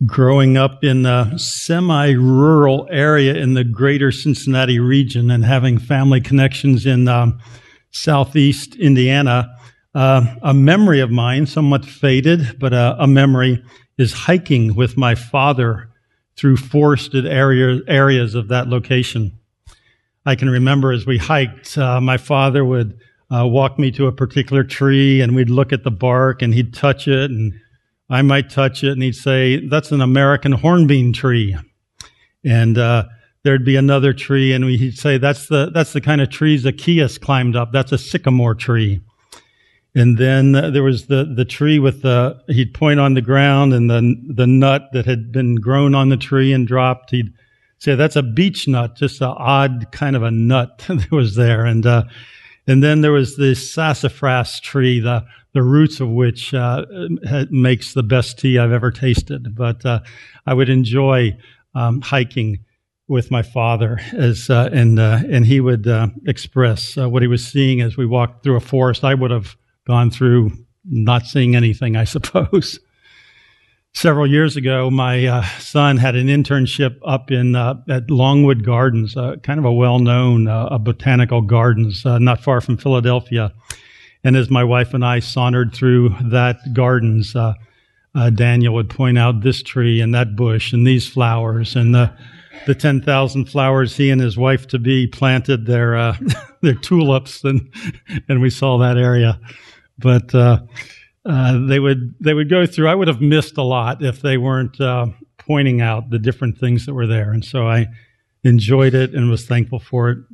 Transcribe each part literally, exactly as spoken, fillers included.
growing up in a semi-rural area in the greater Cincinnati region and having family connections in um, southeast Indiana, uh, a memory of mine, somewhat faded, but uh, a memory, is hiking with my father through forested area, areas of that location. I can remember as we hiked, uh, my father would uh, walk me to a particular tree, and we'd look at the bark, and he'd touch it, and I might touch it, and he'd say, "That's an American hornbeam tree." And uh, there'd be another tree, and he'd say, "That's the that's the kind of tree Zacchaeus climbed up. That's a sycamore tree." And then uh, there was the the tree with the, he'd point on the ground, and the the nut that had been grown on the tree and dropped, he'd say, "That's a beech nut," just an odd kind of a nut that was there. And uh, and then there was this sassafras tree, the the roots of which uh, makes the best tea I've ever tasted. But uh, I would enjoy um, hiking with my father, as uh, and uh, and he would uh, express uh, what he was seeing as we walked through a forest. I would have gone through not seeing anything, I suppose. Several years ago, my uh, son had an internship up in uh, at Longwood Gardens, uh, kind of a well-known uh, botanical gardens, uh, not far from Philadelphia. And as my wife and I sauntered through that gardens, uh, uh, Daniel would point out this tree and that bush and these flowers and the the ten thousand flowers he and his wife-to-be planted their uh, their tulips, and and we saw that area. But uh, uh, they would they would go through. I would have missed a lot if they weren't uh, pointing out the different things that were there, and so I enjoyed it and was thankful for it.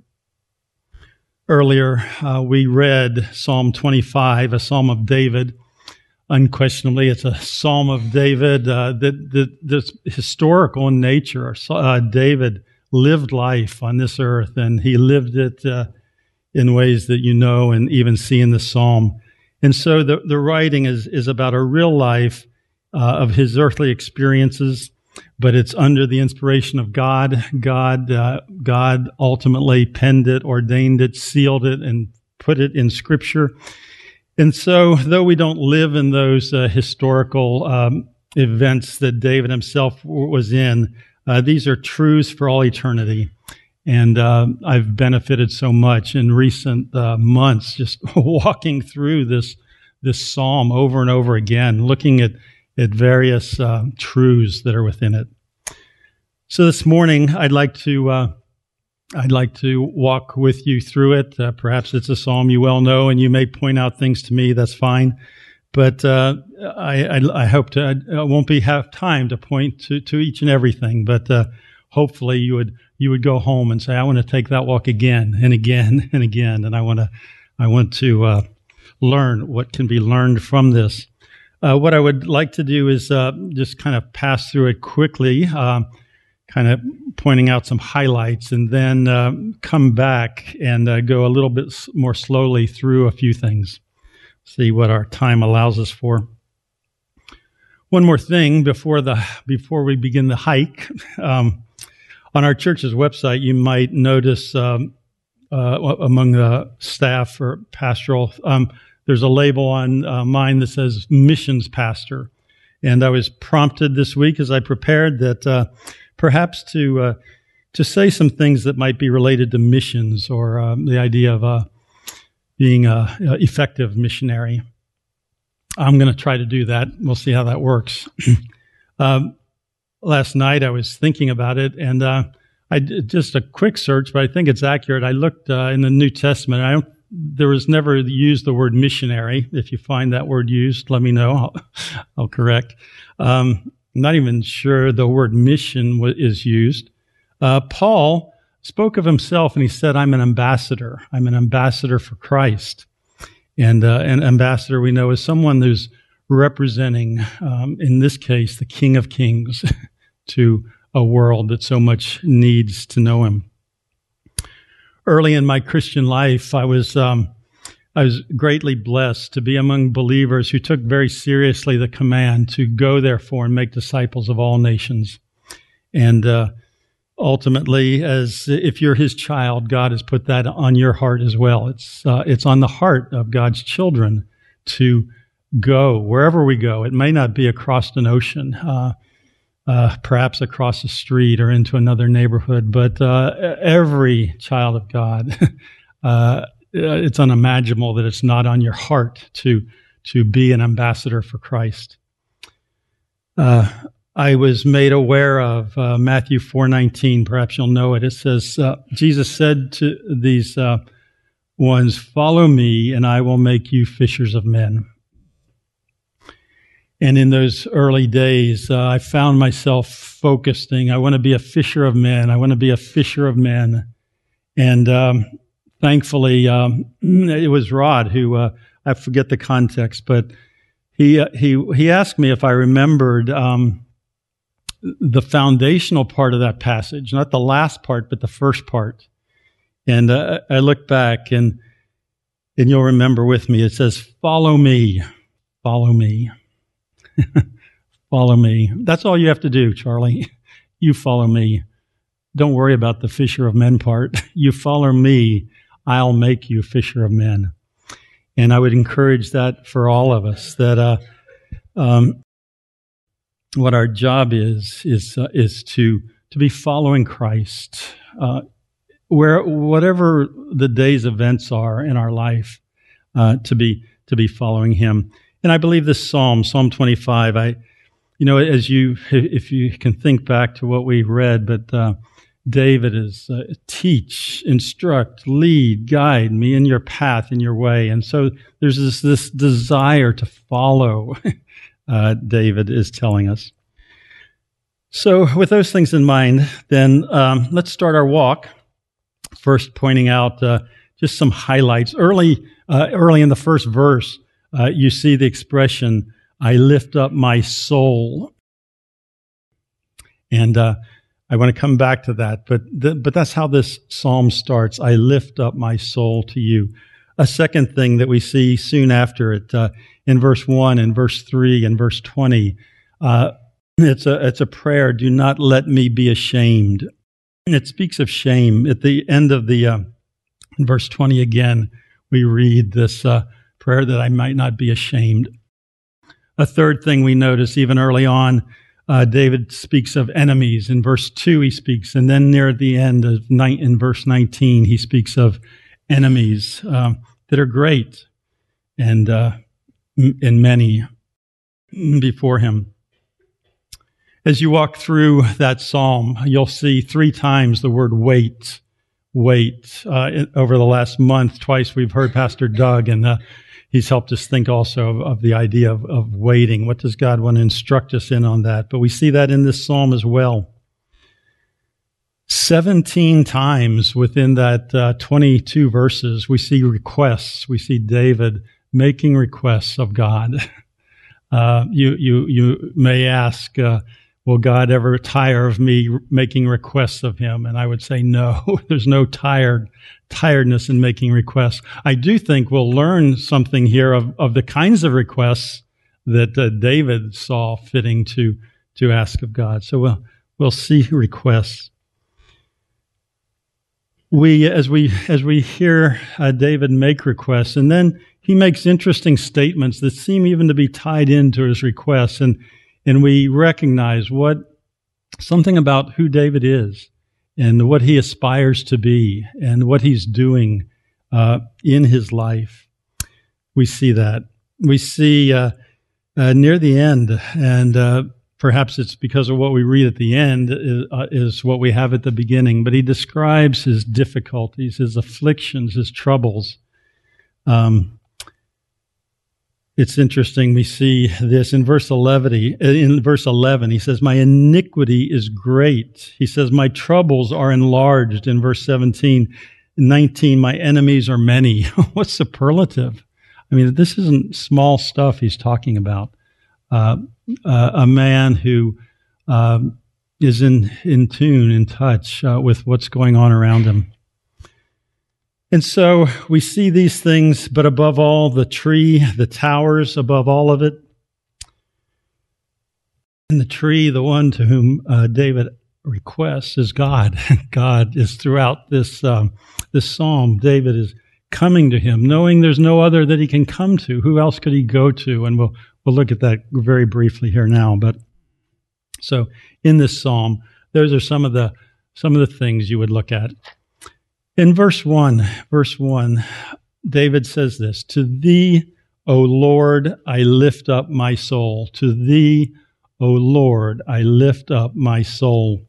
Earlier, uh, we read Psalm twenty-five, a Psalm of David. Unquestionably, it's a Psalm of David uh, that, that that's historical in nature. Uh, David lived life on this earth, and he lived it uh, in ways that you know and even see in the Psalm. And so the, the writing is, is about a real life uh, of his earthly experiences, but it's under the inspiration of God. God, uh, God ultimately penned it, ordained it, sealed it, and put it in Scripture. And so, though we don't live in those uh, historical um, events that David himself w- was in, uh, these are truths for all eternity. And uh, I've benefited so much in recent uh, months just walking through this this psalm over and over again, looking at at various uh, truths that are within it. So this morning, I'd like to uh, I'd like to walk with you through it. Uh, perhaps it's a psalm you well know, and you may point out things to me. That's fine, but uh, I, I, I hope to. I won't be have time to point to, to each and everything. But uh, hopefully, you would you would go home and say, "I want to take that walk again and again and again," and I want to I want to uh, learn what can be learned from this. Uh, what I would like to do is uh, just kind of pass through it quickly. Uh, kind of pointing out some highlights, and then uh, come back and uh, go a little bit more slowly through a few things, see what our time allows us for. One more thing before the before we begin the hike. Um, on our church's website, you might notice um, uh, among the staff or pastoral, um, there's a label on uh, mine that says missions pastor. And I was prompted this week as I prepared that uh, perhaps to uh, to say some things that might be related to missions, or um, the idea of uh, being a, a effective missionary. I'm going to try to do that. We'll see how that works. um, last night I was thinking about it, and uh, I did just a quick search, but I think it's accurate. I looked uh, in the New Testament. I don't, there was never used the word missionary. If you find that word used, let me know. I'll, I'll correct. Um, I'm not even sure the word mission is used. Uh, Paul spoke of himself, and he said, "I'm an ambassador. I'm an ambassador for Christ." And uh, an ambassador, we know, is someone who's representing, um, in this case, the King of Kings to a world that so much needs to know him. Early in my Christian life, I was um, I was greatly blessed to be among believers who took very seriously the command to go, therefore, and make disciples of all nations. And uh, ultimately, as if you're his child, God has put that on your heart as well. It's uh, it's on the heart of God's children to go wherever we go. It may not be across an ocean. Uh, uh, perhaps across the street or into another neighborhood, but uh, every child of God, uh, it's unimaginable that it's not on your heart to to be an ambassador for Christ. Uh, I was made aware of uh, Matthew four nineteen. Perhaps you'll know it. It says, uh, Jesus said to these uh, ones, "Follow me, and I will make you fishers of men." And in those early days, uh, I found myself focusing. I want to be a fisher of men. I want to be a fisher of men. And um, thankfully, um, it was Rod who, uh, I forget the context, but he uh, he he asked me if I remembered um, the foundational part of that passage, not the last part, but the first part. And uh, I look back, and and you'll remember with me. It says, "Follow me, follow me." Follow me. That's all you have to do, Charlie. You follow me. Don't worry about the fisher of men part. You follow me, I'll make you a fisher of men. And I would encourage that for all of us, that uh, um, what our job is is uh, is to to be following Christ, uh, where whatever the day's events are in our life, uh, to be to be following Him. And I believe this Psalm, Psalm twenty-five, I, you know, as you, if you can think back to what we read, but uh, David is uh, teach, instruct, lead, guide me in your path, in your way. And so there's this, this desire to follow, uh, David is telling us. So with those things in mind, then um, let's start our walk. First pointing out uh, just some highlights. Early, uh, early in the first verse, Uh, you see the expression, "I lift up my soul." And uh, I want to come back to that, but the, but that's how this psalm starts. "I lift up my soul to you." A second thing that we see soon after it, uh, in verse one and verse three and verse twenty, uh, it's a it's a prayer, "Do not let me be ashamed." And it speaks of shame. At the end of the uh, verse twenty again, we read this uh, prayer, that I might not be ashamed. A third thing we notice, even early on, uh, David speaks of enemies. In verse two, he speaks, and then near the end of ni- in verse nineteen, he speaks of enemies uh, that are great and uh, and many before him. As you walk through that psalm, you'll see three times the word wait. Wait. Uh, over the last month, twice we've heard Pastor Doug, and uh, he's helped us think also of, of the idea of, of waiting. What does God want to instruct us in on that? But we see that in this psalm as well. Seventeen times within that uh, twenty-two verses, we see requests. We see David making requests of God. Uh, you you you may ask, uh, will God ever tire of me making requests of Him? And I would say no. There's no tired tiredness in making requests. I do think we'll learn something here of, of the kinds of requests that uh, David saw fitting to to ask of God. So we'll we'll see requests. We as we as we hear uh, David make requests, and then he makes interesting statements that seem even to be tied into his requests, and and we recognize what something about who David is, and what he aspires to be, and what he's doing uh, in his life. We see that. We see uh, uh, near the end, and uh, perhaps it's because of what we read at the end is, uh, is what we have at the beginning, but he describes his difficulties, his afflictions, his troubles. Um, it's interesting, we see this in verse eleven. In verse eleven, he says, "My iniquity is great." He says, "My troubles are enlarged." In verse seventeen, nineteen, "My enemies are many." What superlative? I mean, this isn't small stuff he's talking about. Uh, uh, a man who uh, is in, in tune, in touch uh, with what's going on around him. And so we see these things, but above all, the tree, the towers, above all of it. And the tree, the one to whom uh, David requests, is God. God is throughout this um, this psalm. David is coming to him, knowing there's no other that he can come to. Who else could he go to? And we'll we'll look at that very briefly here now. But So in this psalm, those are some of the some of the things you would look at. In verse one, verse one, David says this, "To thee, O Lord, I lift up my soul. To thee, O Lord, I lift up my soul."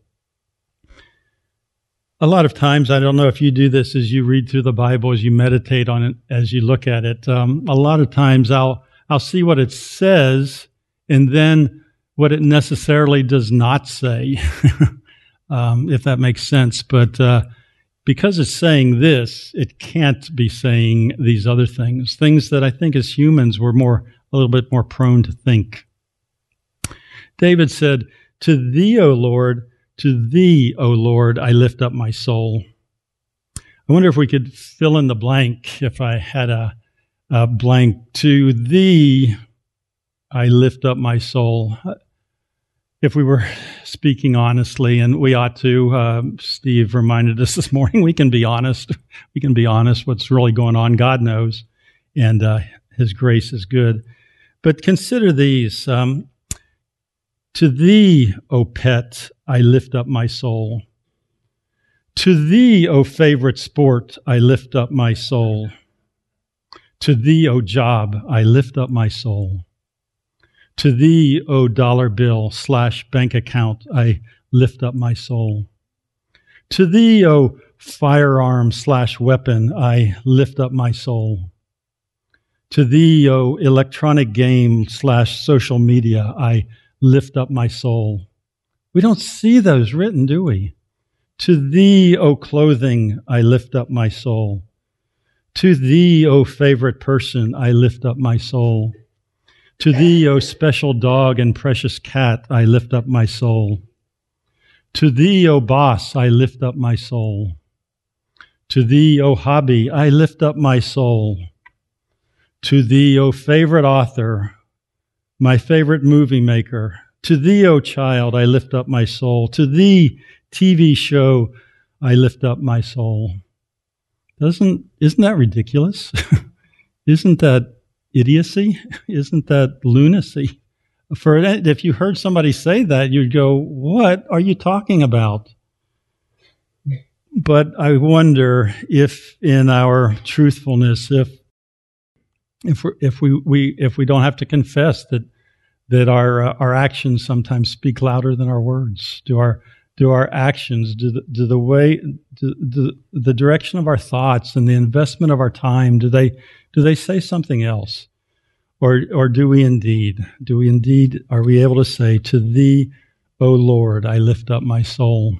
A lot of times, I don't know if you do this as you read through the Bible, as you meditate on it, as you look at it. Um, a lot of times I'll I'll see what it says and then what it necessarily does not say, um, if that makes sense. But uh, because it's saying this, it can't be saying these other things, things that I think as humans we're more a little bit more prone to think. David said, "To thee, O Lord, to thee, O Lord, I lift up my soul." I wonder if we could fill in the blank if I had a, a blank. To thee, I lift up my soul. If we were speaking honestly, and we ought to, uh, Steve reminded us this morning, we can be honest. We can be honest what's really going on. God knows, and uh, his grace is good. But consider these. Um, To thee, O pet, I lift up my soul. To thee, O favorite sport, I lift up my soul. To thee, O job, I lift up my soul. To thee, O dollar bill slash bank account, I lift up my soul. To thee, O firearm slash weapon, I lift up my soul. To thee, O electronic game slash social media, I lift up my soul. We don't see those written, do we? To thee, O clothing, I lift up my soul. To thee, O favorite person, I lift up my soul. To thee, O special dog and precious cat, I lift up my soul. To thee, O boss, I lift up my soul. To thee, O hobby, I lift up my soul. To thee, O favorite author, my favorite movie maker, to thee, O child, I lift up my soul. To thee, T V show, I lift up my soul. Doesn't, isn't that ridiculous? Isn't that idiocy? Isn't that lunacy? For if you heard somebody say that, you'd go, what are you talking about? But I wonder if in our truthfulness, if if we if we, we if we don't have to confess that that our uh, our actions sometimes speak louder than our words. Do our do our actions, do the, do the way, do, do the direction of our thoughts and the investment of our time, do they do they say something else, or or do we indeed do we indeed are we able to say, to thee, O Lord, I lift up my soul?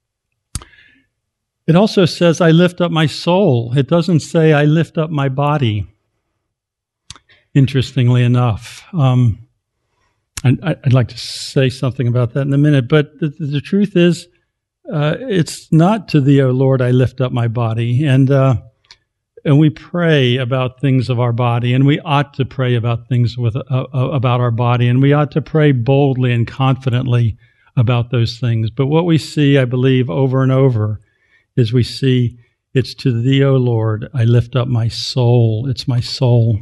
It also says, I lift up my soul. It doesn't say, I lift up my body. Interestingly enough, um, and I'd like to say something about that in a minute, but the, the truth is, uh, it's not to thee, O Lord, I lift up my body. And uh, and we pray about things of our body, and we ought to pray about things with uh, about our body, and we ought to pray boldly and confidently about those things. But what we see, I believe, over and over is we see, it's to thee, O Lord, I lift up my soul. It's my soul.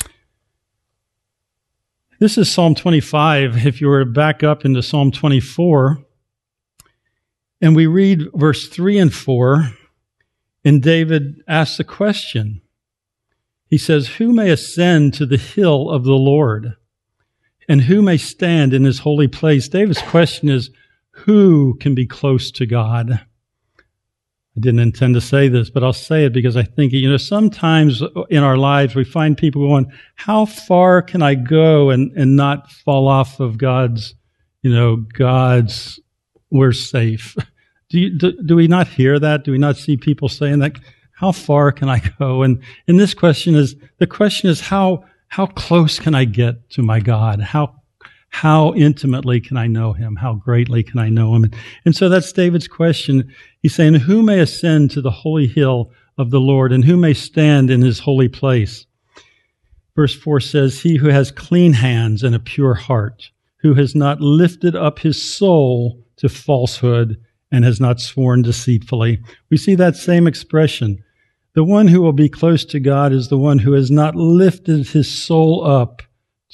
This is Psalm twenty-five. If you were to back up into Psalm twenty-four, and we read verse three and four, and David asks a question. He says, who may ascend to the hill of the Lord, and who may stand in his holy place? David's question is, who can be close to God? I didn't intend to say this, but I'll say it because I think, you know, sometimes in our lives we find people going, how far can I go and, and not fall off of God's, you know, God's, we're safe. Do, you, do do we not hear that? Do we not see people saying that? How far can I go? And and this question is, the question is, how how close can I get to my God? How How intimately can I know him? How greatly can I know him? And, and so that's David's question. He's saying, who may ascend to the holy hill of the Lord, and who may stand in his holy place? Verse four says, he who has clean hands and a pure heart, who has not lifted up his soul to falsehood and has not sworn deceitfully. We see that same expression. The one who will be close to God is the one who has not lifted his soul up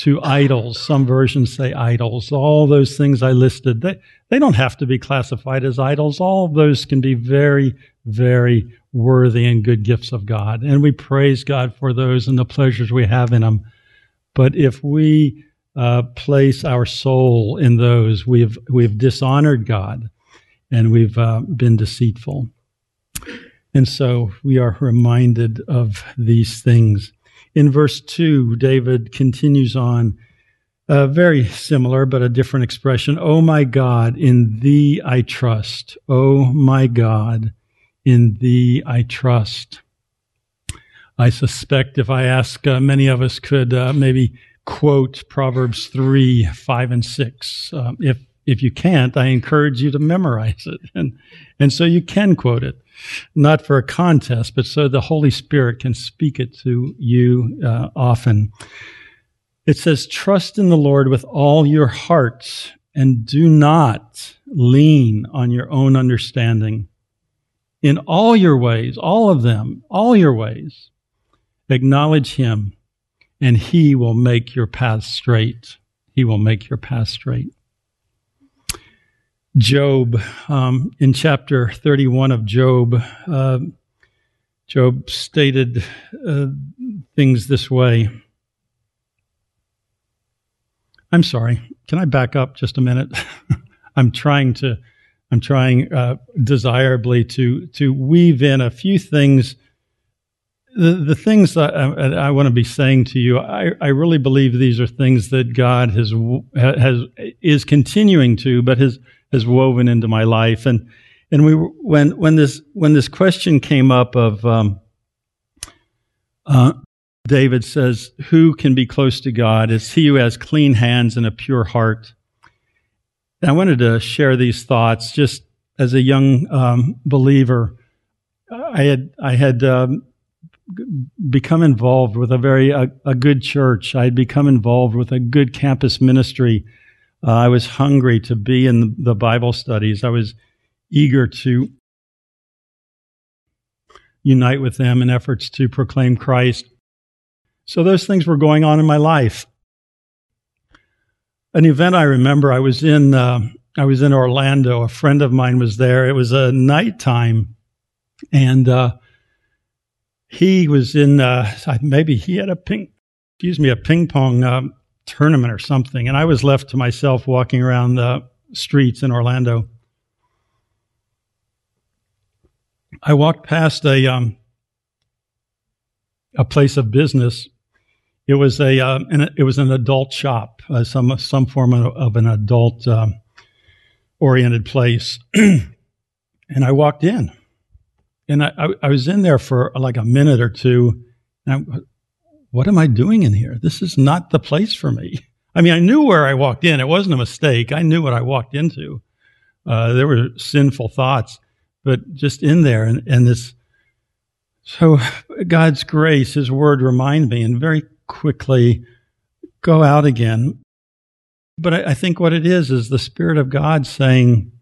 to idols. Some versions say idols. All those things I listed, they, they don't have to be classified as idols. All of those can be very, very worthy and good gifts of God. And we praise God for those and the pleasures we have in them. But if we uh, place our soul in those, we've, we've dishonored God and we've uh, been deceitful. And so we are reminded of these things. In verse two, David continues on, uh, very similar but a different expression. "O my God, in thee I trust. O my God, in thee I trust." I suspect if I ask, uh, many of us could uh, maybe quote Proverbs three, five, and six. Um, if if you can't, I encourage you to memorize it. And, and so you can quote it. Not for a contest, but so the Holy Spirit can speak it to you uh, often. It says, "Trust in the Lord with all your heart and do not lean on your own understanding. In all your ways, all of them, all your ways, acknowledge him and he will make your path straight." He will make your path straight. Job, um, in chapter thirty-one of Job, uh, Job stated uh, things this way. I'm sorry. Can I back up just a minute? I'm trying to, I'm trying uh, desirably to to weave in a few things. The the things that I, I want to be saying to you, I, I really believe these are things that God has has is continuing to, but has has woven into my life. And and we when when this when this question came up of um, uh, David says, "Who can be close to God? It's he who has clean hands and a pure heart." And I wanted to share these thoughts just as a young um, believer. I had I had. Um, become involved with a very a, a good church. I had become involved with a good campus ministry. Uh, I was hungry to be in the, the Bible studies. I was eager to unite with them in efforts to proclaim Christ. So those things were going on in my life. An event I remember, I was in uh, I was in Orlando. A friend of mine was there. It was a nighttime, and uh, He was in, uh, maybe he had a ping, excuse me, a ping pong um, tournament or something, and I was left to myself walking around the streets in Orlando. I walked past a um, a place of business. It was a uh, an, it was an adult shop, uh, some some form of, of an adult um, oriented place, and I walked in. And I, I was in there for like a minute or two. And I, what am I doing in here? This is not the place for me. I mean, I knew where I walked in. It wasn't a mistake. I knew what I walked into. Uh, there were sinful thoughts, but just in there. And, and this, so God's grace, his word remind me and very quickly go out again. But I, I think what it is, is the Spirit of God saying,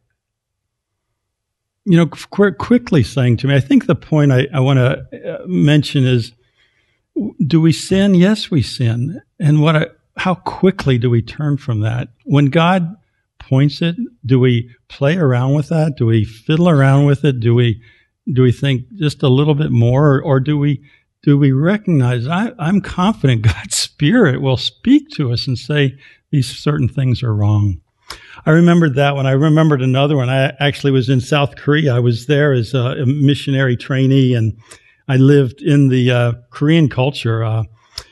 you know, qu- quickly saying to me, I think the point I, I want to mention is, do we sin? Yes, we sin. And what? I, how quickly do we turn from that? When God points it, do we play around with that? Do we fiddle around with it? Do we do we think just a little bit more, or, or do we do we recognize? I, I'm confident God's Spirit will speak to us and say these certain things are wrong. I remembered that one. I remembered another one. I actually was in South Korea. I was there as a missionary trainee, and I lived in the uh, Korean culture. Uh,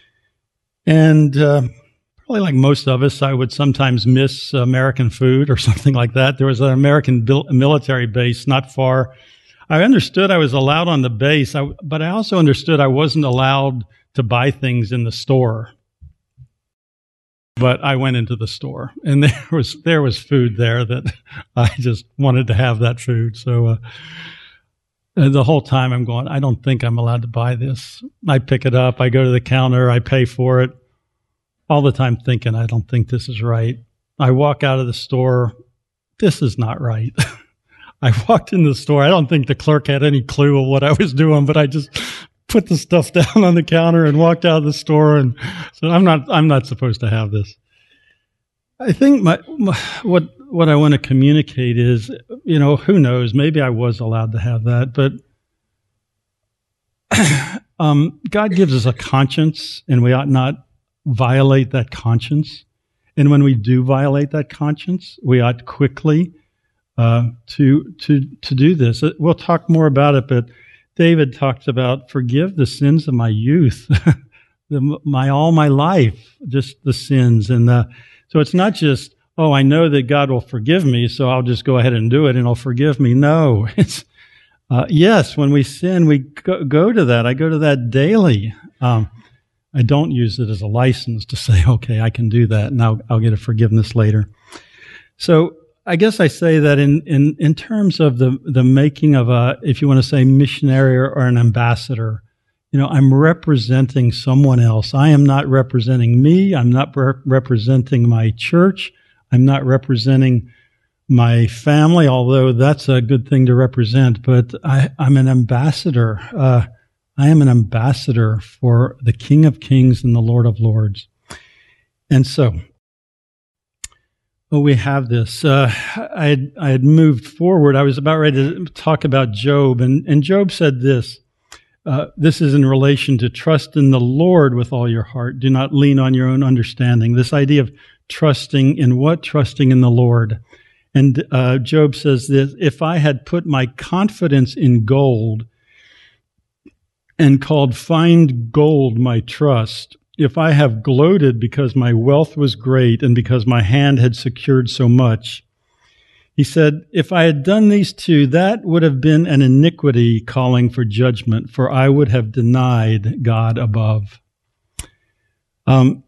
and uh, probably like most of us, I would sometimes miss American food or something like that. There was an American bil- military base not far. I understood I was allowed on the base, I, but I also understood I wasn't allowed to buy things in the store. But I went into the store, and there was there was food there that I just wanted to have that food. So uh, the whole time I'm going, I don't think I'm allowed to buy this. I pick it up, I go to the counter, I pay for it, all the time thinking, I don't think this is right. I walk out of the store, this is not right. I walked in the store, I don't think the clerk had any clue of what I was doing, but I just put the stuff down on the counter and walked out of the store and said, I'm not, I'm not supposed to have this. I think my, my what, what I want to communicate is, you know, who knows, maybe I was allowed to have that, but um, God gives us a conscience, and we ought not violate that conscience. And when we do violate that conscience, we ought quickly uh, to to to do this. We'll talk more about it, but David talks about forgive the sins of my youth, the, my all my life, just the sins. And the, so it's not just, oh, I know that God will forgive me, so I'll just go ahead and do it, and He'll forgive me. No, it's uh, yes, when we sin, we go, go to that. I go to that daily. Um, I don't use it as a license to say, okay, I can do that, and I'll, I'll get a forgiveness later. So I guess I say that in, in, in terms of the, the making of a, if you want to say missionary or, or an ambassador, you know, I'm representing someone else. I am not representing me. I'm not re- representing my church. I'm not representing my family, although that's a good thing to represent, but I, I'm an ambassador. Uh, I am an ambassador for the King of Kings and the Lord of Lords. And so, well, we have this. Uh, I had, I had moved forward. I was about ready to talk about Job, and, and Job said this. Uh, this is in relation to trust in the Lord with all your heart. Do not lean on your own understanding. This idea of trusting in what? Trusting in the Lord. And uh, Job says this, if I had put my confidence in gold and called fine gold my trust, if I have gloated because my wealth was great and because my hand had secured so much, he said, if I had done these two, that would have been an iniquity calling for judgment, for I would have denied God above. Um,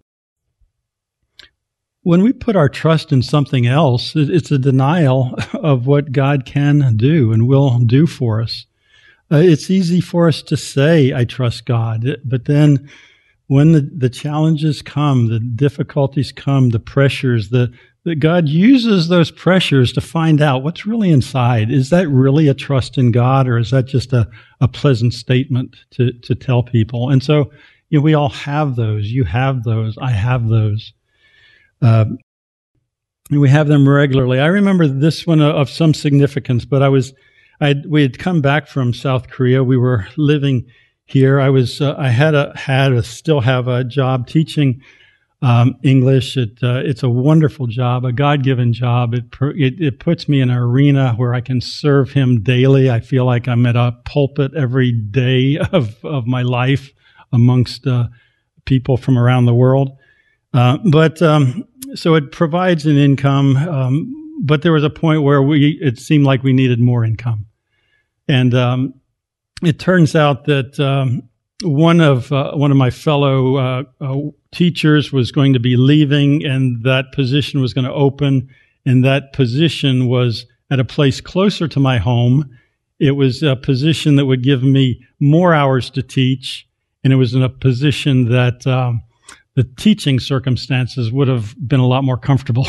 when we put our trust in something else, it's a denial of what God can do and will do for us. Uh, it's easy for us to say, I trust God, but then when the, the challenges come, the difficulties come, the pressures, the, the God uses those pressures to find out what's really inside. Is that really a trust in God, or is that just a, a pleasant statement to, to tell people? And so, you know, we all have those. You have those. I have those. Uh, we have them regularly. I remember this one of some significance, but I was, I we had come back from South Korea. We were living here. I was, uh, I had a, had a, still have a job teaching um, English. It, uh, it's a wonderful job, a God-given job. It, it it puts me in an arena where I can serve Him daily. I feel like I'm at a pulpit every day of of my life amongst uh, people from around the world. Uh, but um, so it provides an income, um, but there was a point where we it seemed like we needed more income, and um, it turns out that um, one of uh, one of my fellow uh, uh, teachers was going to be leaving, and that position was going to open, and that position was at a place closer to my home. It was a position that would give me more hours to teach, and it was in a position that um, the teaching circumstances would have been a lot more comfortable.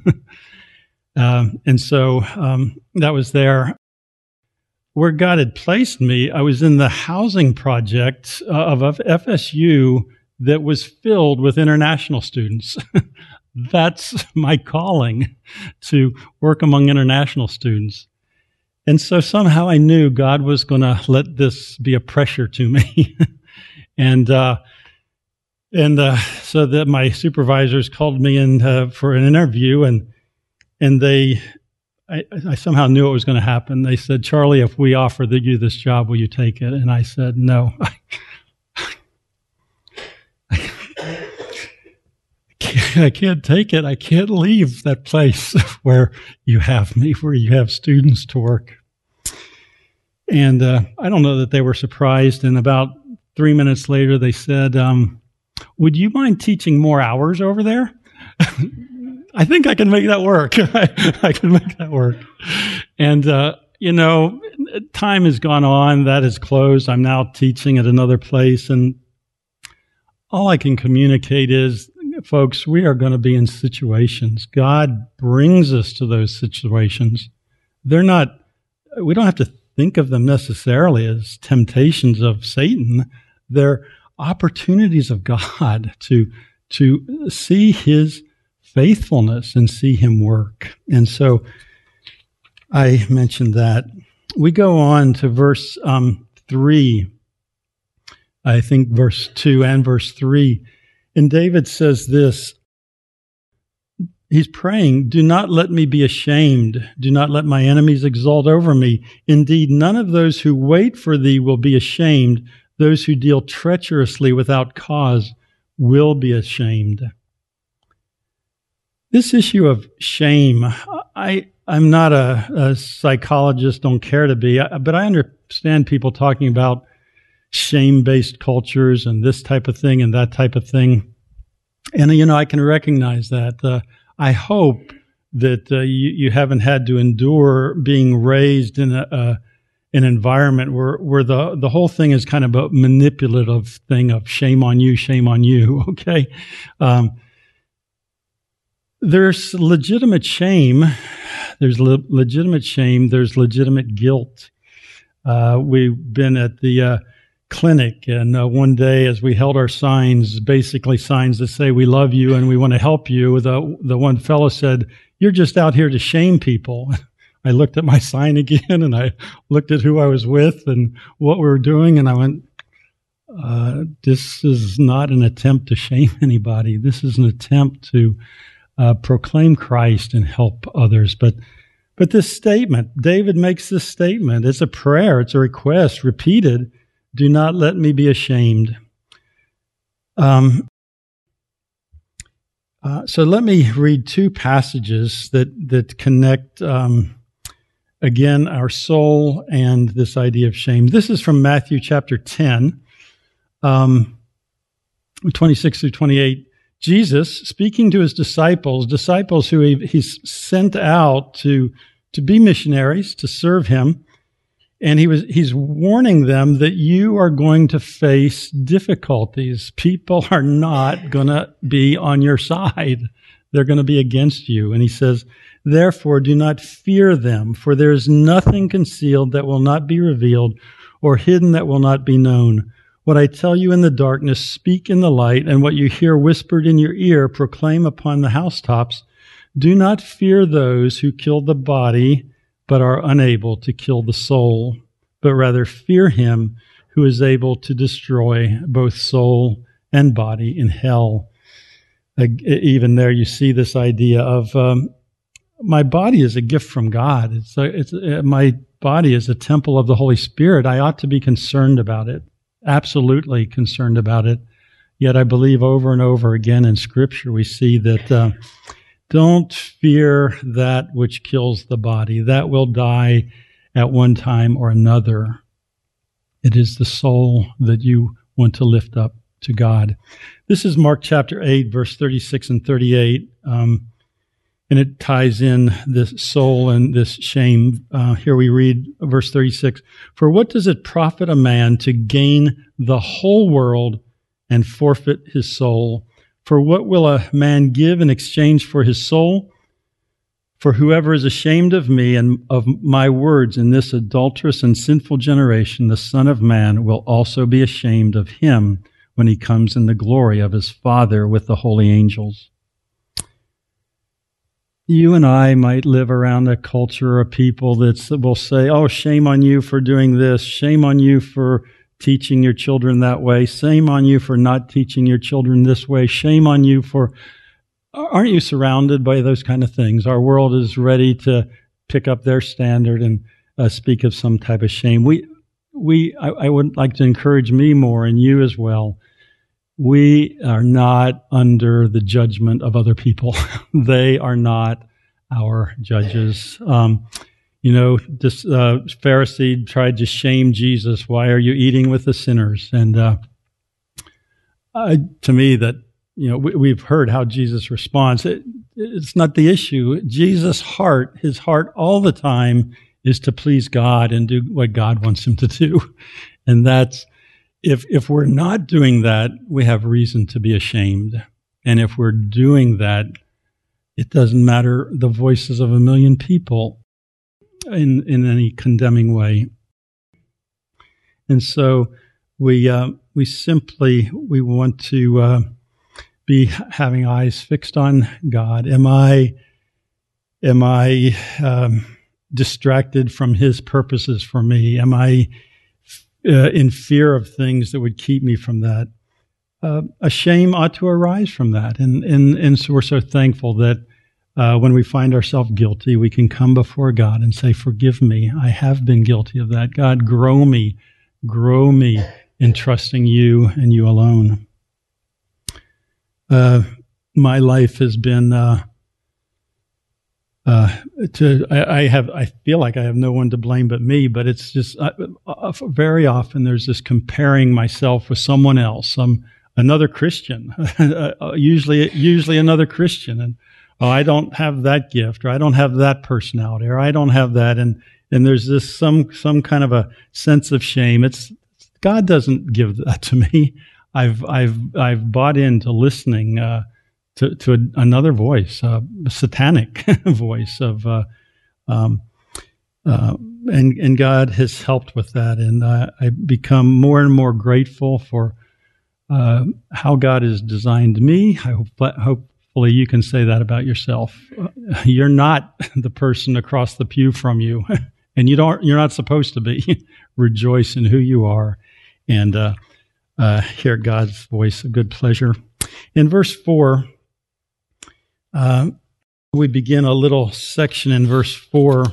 um, and so um, that was there. Where God had placed me, I was in the housing project uh, of F S U that was filled with international students. That's my calling, to work among international students. And so somehow I knew God was going to let this be a pressure to me. and uh, and uh, so that my supervisors called me in uh, for an interview, and and they, I, I somehow knew it was going to happen. They said, Charlie, if we offer you this job, will you take it? And I said, no. I can't take it. I can't leave that place where you have me, where you have students to work. And uh, I don't know that they were surprised. And about three minutes later, they said, um, would you mind teaching more hours over there? I think I can make that work. I, I can make that work. And, uh, you know, time has gone on. That is closed. I'm now teaching at another place. And all I can communicate is, folks, we are going to be in situations. God brings us to those situations. They're not, we don't have to think of them necessarily as temptations of Satan. They're opportunities of God to, to see his faithfulness and see him work. And so I mentioned that. We go on to verse um, three, I think verse two and verse three. And David says this, he's praying, do not let me be ashamed. Do not let my enemies exult over me. Indeed, none of those who wait for thee will be ashamed. Those who deal treacherously without cause will be ashamed. This issue of shame, I, I'm not a, a psychologist, don't care to be, but I understand people talking about shame-based cultures and this type of thing and that type of thing. And, you know, I can recognize that. Uh, I hope that uh, you, you haven't had to endure being raised in a, a an environment where, where the, the whole thing is kind of a manipulative thing of shame on you, shame on you, okay? Um, there's legitimate shame. There's le- legitimate shame. There's legitimate guilt. Uh, we've been at the uh, clinic, and uh, one day as we held our signs, basically signs that say we love you and we want to help you, the, the one fellow said, you're just out here to shame people. I looked at my sign again, and I looked at who I was with and what we were doing, and I went, uh, this is not an attempt to shame anybody. This is an attempt to uh, proclaim Christ and help others. But but this statement, David makes this statement. It's a prayer. It's a request, repeated. Do not let me be ashamed. Um. Uh, so let me read two passages that that connect. Um, Again, our soul and this idea of shame. This is from Matthew chapter ten, um, twenty-six through twenty-eight. Jesus, speaking to his disciples, disciples who he, he's sent out to, to be missionaries, to serve him, and he was he's warning them that you are going to face difficulties. People are not going to be on your side. They're going to be against you. And he says, therefore, do not fear them, for there is nothing concealed that will not be revealed, or hidden that will not be known. What I tell you in the darkness, speak in the light, and what you hear whispered in your ear, proclaim upon the housetops. Do not fear those who kill the body, but are unable to kill the soul, but rather fear him who is able to destroy both soul and body in hell. Uh, even there, you see this idea of um, my body is a gift from God. It's, a, it's a, my body is a temple of the Holy Spirit. I ought to be concerned about it, absolutely concerned about it. Yet I believe over and over again in Scripture we see that uh, don't fear that which kills the body. That will die at one time or another. It is the soul that you want to lift up to God. This is Mark chapter eight, verse thirty-six and thirty-eight, um, and it ties in this soul and this shame. Uh, here we read verse thirty-six, for what does it profit a man to gain the whole world and forfeit his soul? For what will a man give in exchange for his soul? For whoever is ashamed of me and of my words in this adulterous and sinful generation, the Son of Man will also be ashamed of him when he comes in the glory of his Father with the holy angels. You and I might live around a culture of people that will say, oh, shame on you for doing this. Shame on you for teaching your children that way. Shame on you for not teaching your children this way. Shame on you for... Aren't you surrounded by those kind of things? Our world is ready to pick up their standard and uh, speak of some type of shame. We, we, I, I would like to encourage me more, and you as well. We are not under the judgment of other people. They are not our judges. Um, you know, this uh, Pharisee tried to shame Jesus. Why are you eating with the sinners? And uh, uh, to me, that you know, we, we've heard how Jesus responds. It, it's not the issue. Jesus' heart, his heart all the time is to please God and do what God wants him to do. And that's, if if we're not doing that, we have reason to be ashamed. And if we're doing that, it doesn't matter the voices of a million people in, in any condemning way. And so we uh, we simply, we want to uh, be having eyes fixed on God. Am I, am I um, distracted from His purposes for me? Am I uh, in fear of things that would keep me from that? Uh, a shame ought to arise from that. And, and, and so we're so thankful that uh, when we find ourselves guilty, we can come before God and say, forgive me. I have been guilty of that. God, grow me, grow me in trusting you and you alone. Uh, my life has been, uh, uh, to, I, I have, I feel like I have no one to blame but me, but it's just, uh, uh, very often there's this comparing myself with someone else, some, another Christian, usually, usually another Christian. And, oh, I don't have that gift, or I don't have that personality, or I don't have that. And, and there's this, some, some kind of a sense of shame. It's, God doesn't give that to me. I've, I've, I've bought into listening, uh, to, to a, another voice, uh, a satanic voice of, uh, um, uh, and, and God has helped with that. And, uh, I become more and more grateful for, Uh, how God has designed me. I hope, hopefully you can say that about yourself. Uh, you're not the person across the pew from you, and you don't. You're not supposed to be. Rejoice in who you are, and uh, uh, hear God's voice of good pleasure. In verse four, uh, we begin a little section in verse four.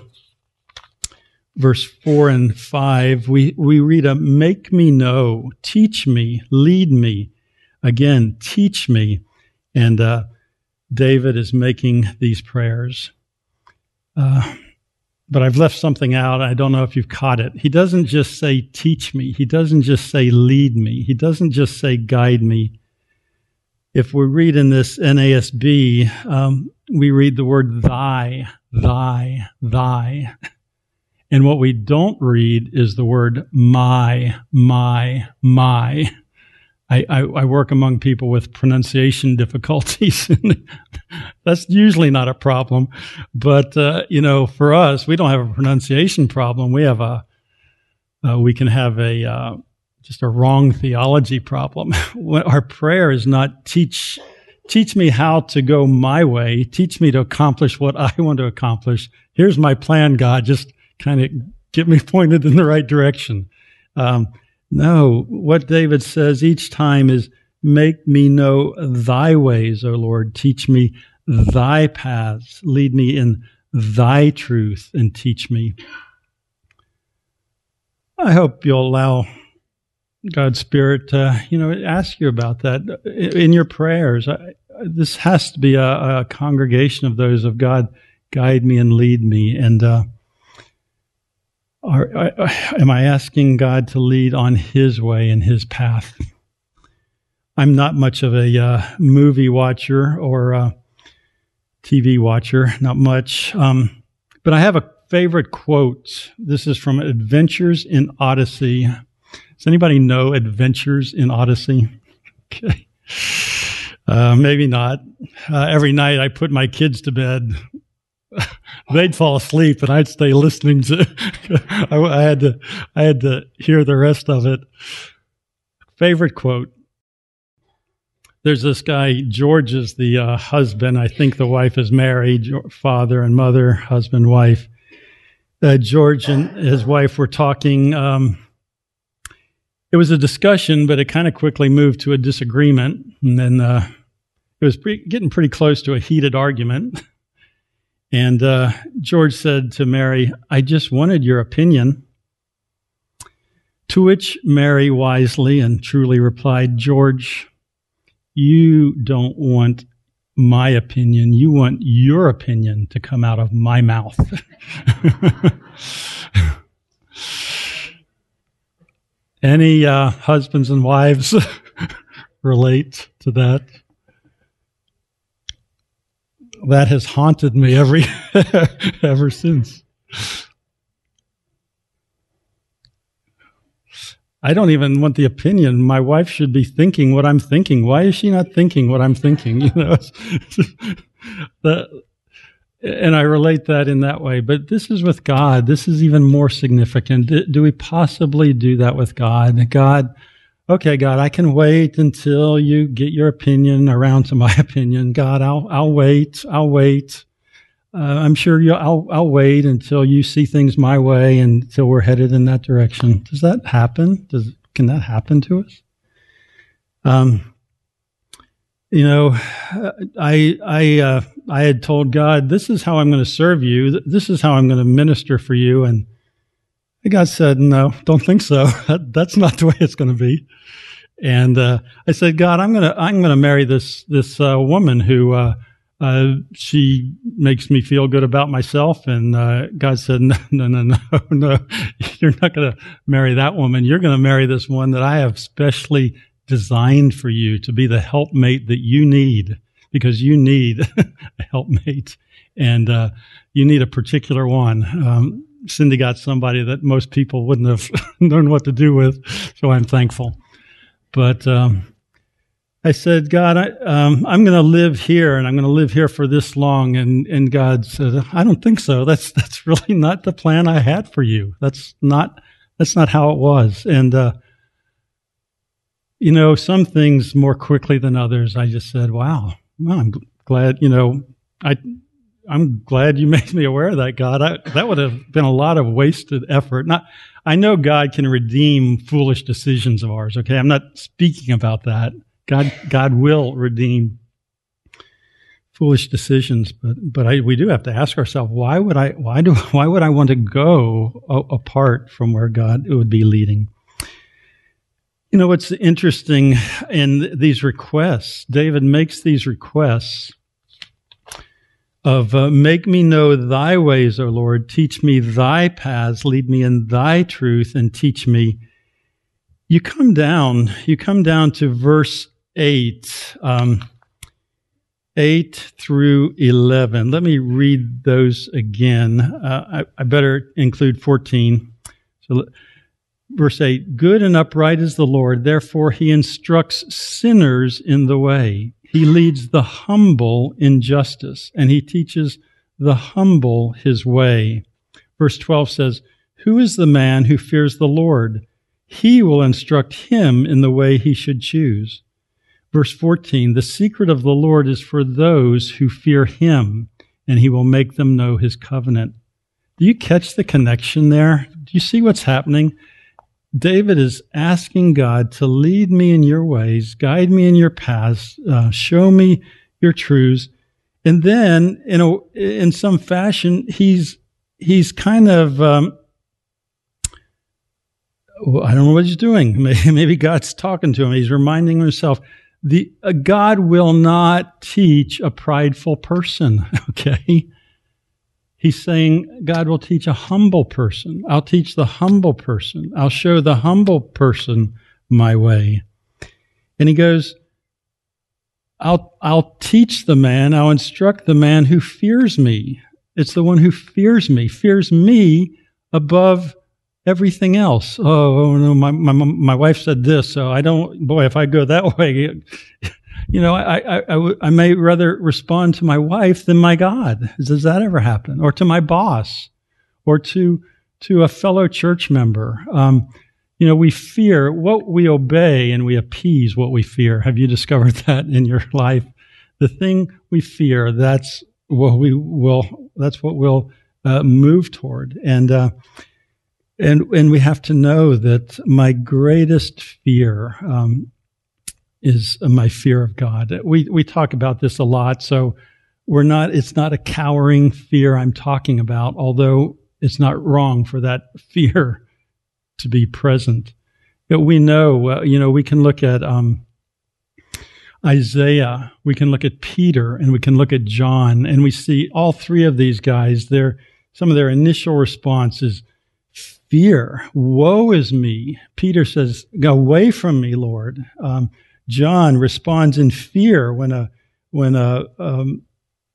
Verse four and five, we, we read, a, make me know, teach me, lead me. Again, teach me. And uh, David is making these prayers. Uh, but I've left something out. I don't know if you've caught it. He doesn't just say, teach me. He doesn't just say, lead me. He doesn't just say, guide me. If we read in this N A S B, um, we read the word thy, thy, thy. And what we don't read is the word my, my, my. I, I, I work among people with pronunciation difficulties. That's usually not a problem. But, uh, you know, for us, we don't have a pronunciation problem. We have a, uh, we can have a, uh, just a wrong theology problem. Our prayer is not teach, teach me how to go my way. Teach me to accomplish what I want to accomplish. Here's my plan, God. Just kind of get me pointed in the right direction. Um, no, what David says each time is, make me know thy ways, O Lord. Teach me thy paths. Lead me in thy truth and teach me. I hope you'll allow God's Spirit to, you know, ask you about that in your prayers. I, this has to be a, a congregation of those of God, guide me and lead me. And, uh, Are, are, am I asking God to lead on His way and His path? I'm not much of a uh, movie watcher or a T V watcher, not much. Um, but I have a favorite quote. This is from Adventures in Odyssey. Does anybody know Adventures in Odyssey? Okay. Uh, maybe not. Uh, every night I put my kids to bed. They'd fall asleep, and I'd stay listening to. I, I had to. I had to hear the rest of it. Favorite quote. There's this guy. George is the uh, husband. I think the wife is married. Father and mother, husband, wife. Uh, George and his wife were talking. Um, it was a discussion, but it kind of quickly moved to a disagreement, and then uh, it was pre- getting pretty close to a heated argument. And uh, George said to Mary, I just wanted your opinion. To which Mary wisely and truly replied, George, you don't want my opinion. You want your opinion to come out of my mouth. Any uh, husbands and wives relate to that? That has haunted me every ever since. I don't even want the opinion. My wife should be thinking what I'm thinking. Why is she not thinking what I'm thinking? You know, the, and I relate that in that way. But this is with God. This is even more significant. Do, do we possibly do that with God? God, okay, God, I can wait until you get your opinion around to my opinion. God, I'll I'll wait. I'll wait. Uh, I'm sure you. I'll I'll wait until you see things my way and until we're headed in that direction. Does that happen? Does can that happen to us? Um, you know, I I uh, I had told God, this is how I'm going to serve you. This is how I'm going to minister for you, and God said, no, don't think so. That's not the way it's going to be. And uh, I said, God, I'm gonna I'm gonna marry this this uh, woman who uh, uh, she makes me feel good about myself. And uh, God said, no, no, no, no, no. You're not going to marry that woman. You're going to marry this one that I have specially designed for you to be the helpmate that you need, because you need a helpmate, and uh, you need a particular one. Um, Cindy got somebody that most people wouldn't have known what to do with, so I'm thankful. But um, I said, God, I, um, I'm going to live here, and I'm going to live here for this long. And, and God said, I don't think so. That's that's really not the plan I had for you. That's not that's not how it was. And uh, you know, some things more quickly than others. I just said, wow, well, I'm glad. You know, I. I'm glad you made me aware of that, God. I, that would have been a lot of wasted effort. Not, I know God can redeem foolish decisions of ours. Okay, I'm not speaking about that. God, God will redeem foolish decisions, but but I, we do have to ask ourselves, why would I? Why do? Why would I want to go a, apart from where God would be leading? You know, what's interesting in these requests? David makes these requests of uh, make me know thy ways, O Lord, teach me thy paths, lead me in thy truth, and teach me. You come down, you come down to verse eight, um, eight through eleven. Let me read those again. Uh, I, I better include fourteen. So, verse eight, good and upright is the Lord, therefore he instructs sinners in the way. He leads the humble in justice, and he teaches the humble his way. Verse twelve says, who is the man who fears the Lord? He will instruct him in the way he should choose. Verse fourteen, the secret of the Lord is for those who fear him, and he will make them know his covenant. Do you catch the connection there? Do you see what's happening? David is asking God to lead me in your ways, guide me in your paths, uh, show me your truths. And then, in a, in some fashion, he's he's kind of, um, well, I don't know what he's doing. Maybe God's talking to him. He's reminding himself, the uh, God will not teach a prideful person, okay? He's saying, God will teach a humble person. I'll teach the humble person. I'll show the humble person my way. And he goes, I'll, I'll teach the man, I'll instruct the man who fears me. It's the one who fears me, fears me above everything else. Oh, oh no, my, my, my wife said this, so I don't, boy, if I go that way, you know, I, I, I, w- I may rather respond to my wife than my God. Does that ever happen? Or to my boss, or to to a fellow church member. Um, you know, we fear what we obey, and we appease what we fear. Have you discovered that in your life? The thing we fear, that's what we will. That's what we'll uh, move toward. And uh, and and we have to know that my greatest fear. Um, is my fear of God. We we talk about this a lot, so we're not. It's not a cowering fear I'm talking about, although it's not wrong for that fear to be present. But we know, uh, you know, we can look at um, Isaiah, we can look at Peter, and we can look at John, and we see all three of these guys. Their some of their initial response is fear. Woe is me. Peter says, "Go away from me, Lord." Um, John responds in fear when a when a um,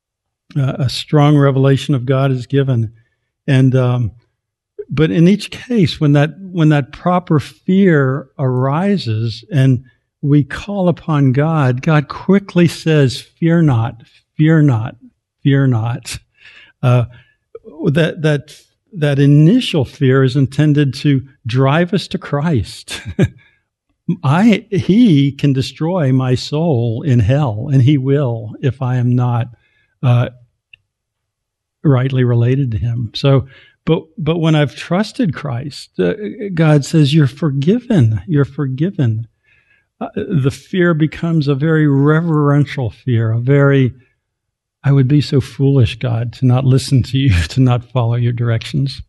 a strong revelation of God is given, and um, but in each case, when that when that proper fear arises and we call upon God, God quickly says, "Fear not, fear not, fear not." Uh, that that that initial fear is intended to drive us to Christ. I he can destroy my soul in hell, and he will if I am not uh, rightly related to him. So, but but when I've trusted Christ, uh, God says, "You're forgiven. You're forgiven." Uh, the fear becomes a very reverential fear, a very, I would be so foolish, God, to not listen to you, to not follow your directions.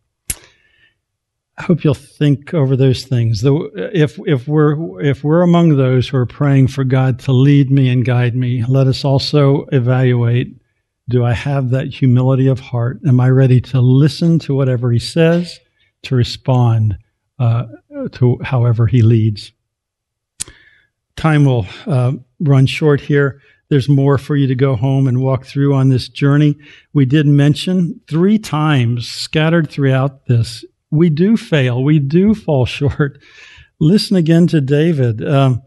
I hope you'll think over those things. Though, if if we're if we're among those who are praying for God to lead me and guide me, let us also evaluate: do I have that humility of heart? Am I ready to listen to whatever He says, to respond uh, to however He leads? Time will uh, run short here. There's more for you to go home and walk through on this journey. We did mention three times scattered throughout this, we do fail. We do fall short. Listen again to David. Um,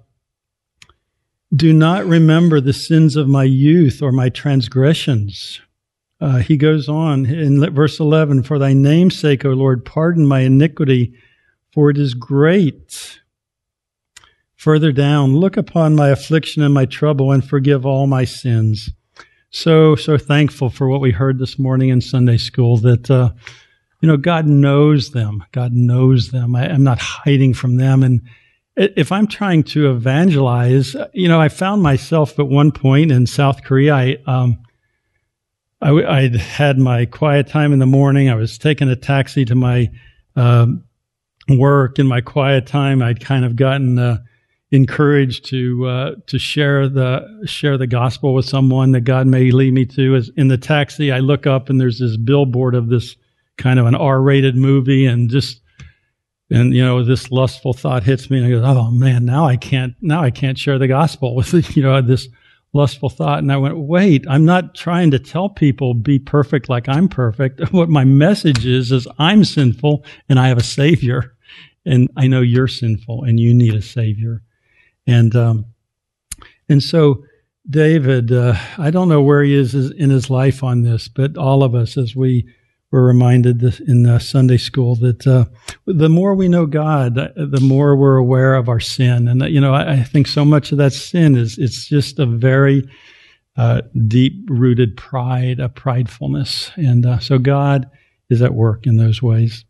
do not remember the sins of my youth or my transgressions. Uh, he goes on in verse eleven, for thy name's sake, O Lord, pardon my iniquity, for it is great. Further down, look upon my affliction and my trouble and forgive all my sins. So, so thankful for what we heard this morning in Sunday school, that, uh, you know, God knows them. God knows them. I, I'm not hiding from them. And if I'm trying to evangelize, you know, I found myself at one point in South Korea, I, um, I, I'd had my quiet time in the morning. I was taking a taxi to my, um, work. In my quiet time, I'd kind of gotten, uh, encouraged to uh, to share the share the gospel with someone that God may lead me to. As in the taxi, I look up and there's this billboard of this kind of an R-rated movie, and just and you know this lustful thought hits me, and I go, oh man, now I can't now I can't share the gospel with you know this lustful thought. And I went, wait, I'm not trying to tell people be perfect like I'm perfect. What my message is is I'm sinful and I have a Savior, and I know you're sinful and you need a Savior. And um, and so David, uh, I don't know where he is in his life on this, but all of us, as we were reminded this in uh, Sunday school, that uh, the more we know God, the more we're aware of our sin. And, you know, I, I think so much of that sin is it's just a very uh, deep-rooted pride, a pridefulness. And uh, so God is at work in those ways.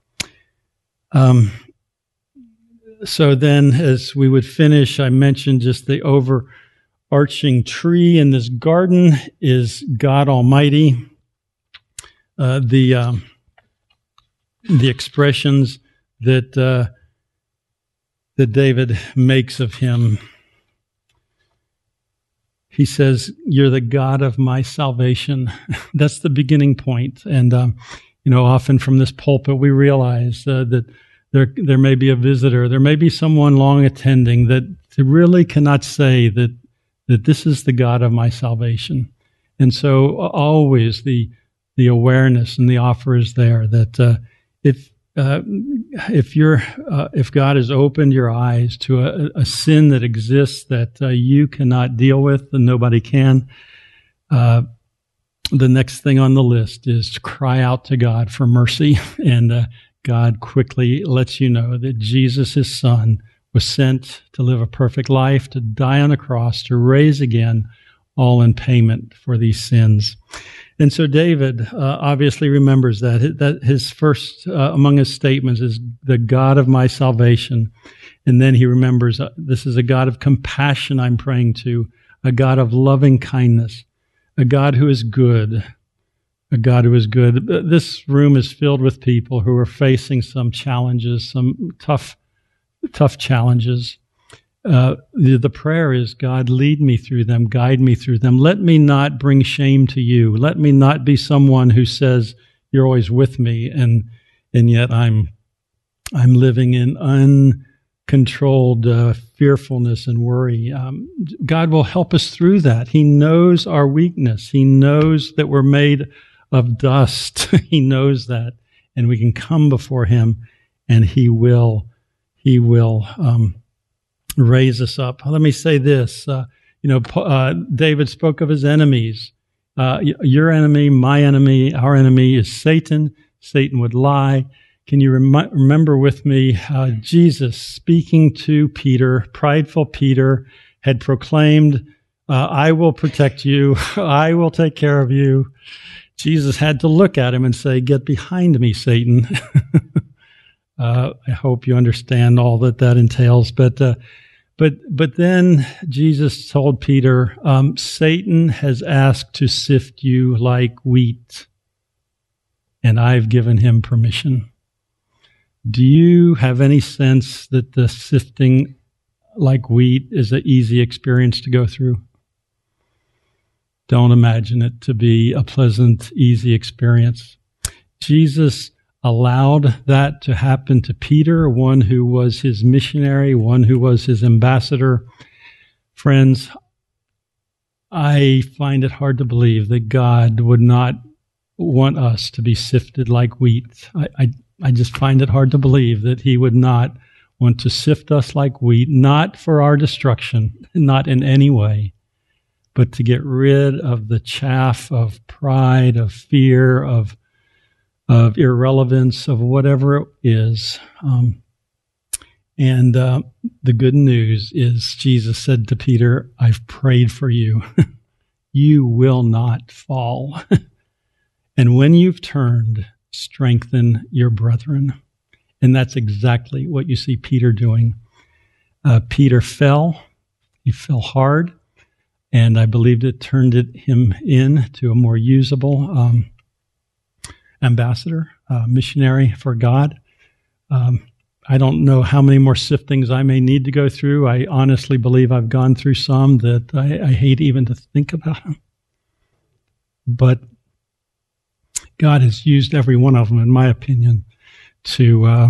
Um So then, as we would finish, I mentioned just the overarching tree in this garden is God Almighty. Uh, the um, the expressions that uh, that David makes of Him. He says, "You're the God of my salvation." That's the beginning point. And um, you know, often from this pulpit, we realize uh, that. There, there may be a visitor. There may be someone long attending that really cannot say that that this is the God of my salvation. And so, always the the awareness and the offer is there that uh, if uh, if you're uh, if God has opened your eyes to a, a sin that exists that uh, you cannot deal with and nobody can, uh, the next thing on the list is to cry out to God for mercy. And uh, God quickly lets you know that Jesus, His Son, was sent to live a perfect life, to die on a cross, to raise again, all in payment for these sins. And so David uh, obviously remembers that, that his first uh, among his statements is the God of my salvation. And then he remembers uh, this is a God of compassion I'm praying to, a God of loving kindness, a God who is good, a God who is good. This room is filled with people who are facing some challenges, some tough, tough challenges. Uh, the, the prayer is, God, lead me through them, guide me through them. Let me not bring shame to you. Let me not be someone who says you're always with me, and and yet I'm I'm living in uncontrolled uh, fearfulness and worry. Um, God will help us through that. He knows our weakness. He knows that we're made of dust. He knows that, and we can come before Him, and He will, He will um, raise us up. Let me say this: uh, you know, uh, David spoke of his enemies. Uh, your enemy, my enemy, our enemy is Satan. Satan would lie. Can you rem- remember with me uh, Jesus speaking to Peter? Prideful Peter had proclaimed, uh, I will protect you. I will take care of you. Jesus had to look at him and say, get behind me, Satan. uh, I hope you understand all that that entails. But uh, but but then Jesus told Peter, um, Satan has asked to sift you like wheat, and I've given him permission. Do you have any sense that the sifting like wheat is an easy experience to go through? Don't imagine it to be a pleasant, easy experience. Jesus allowed that to happen to Peter, one who was his missionary, one who was his ambassador. Friends, I find it hard to believe that God would not want us to be sifted like wheat. I, I I just find it hard to believe that he would not want to sift us like wheat, not for our destruction, not in any way, but to get rid of the chaff of pride, of fear, of, of irrelevance, of whatever it is. Um, and uh, the good news is Jesus said to Peter, I've prayed for you. You will not fall. And when you've turned, strengthen your brethren. And that's exactly what you see Peter doing. Uh, Peter fell. He fell hard. And I believed it turned it, him into a more usable um, ambassador, uh, missionary for God. Um, I don't know how many more siftings I may need to go through. I honestly believe I've gone through some that I, I hate even to think about them. But God has used every one of them, in my opinion, to uh,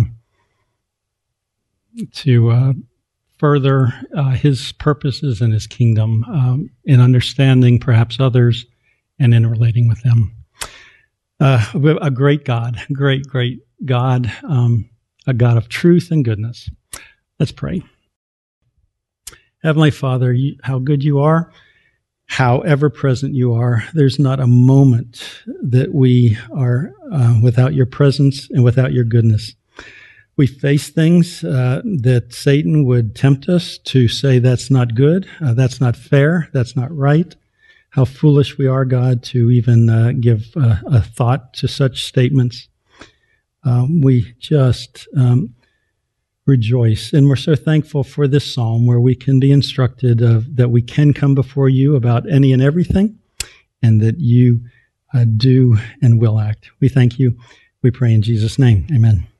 to uh, further uh, His purposes and His kingdom um, in understanding perhaps others and in relating with them. Uh, a great God, great, great God, um, a God of truth and goodness. Let's pray. Heavenly Father, you, how good you are. How ever present you are, there's not a moment that we are uh, without your presence and without your goodness. We face things uh, that Satan would tempt us to say that's not good, uh, that's not fair, that's not right. How foolish we are, God, to even uh, give uh, a thought to such statements. Um, we just um, rejoice. And we're so thankful for this psalm where we can be instructed of, that we can come before you about any and everything, and that you uh, do and will act. We thank you. We pray in Jesus' name. Amen.